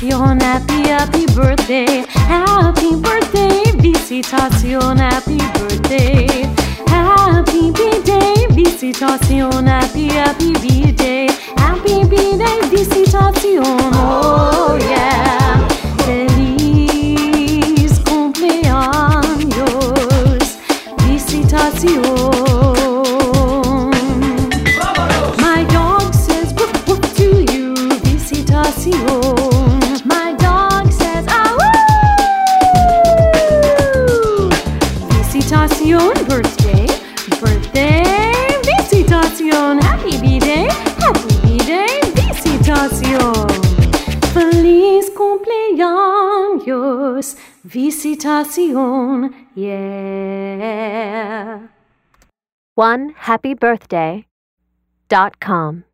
Visitación, happy birthday. Happy birthday, visitación, happy birthday. Happy B-Day, visitación, happy B-Day. Happy B-Day, visitación, oh yeah. Feliz cumpleaños, visitación. My dog says woof woof to you, visitación. My dog says ah woo. Visitación, birthday, visitación. Happy B-Day, visitación. Feliz cumpleaños, visitación, yeah. OneHappyBirthday.com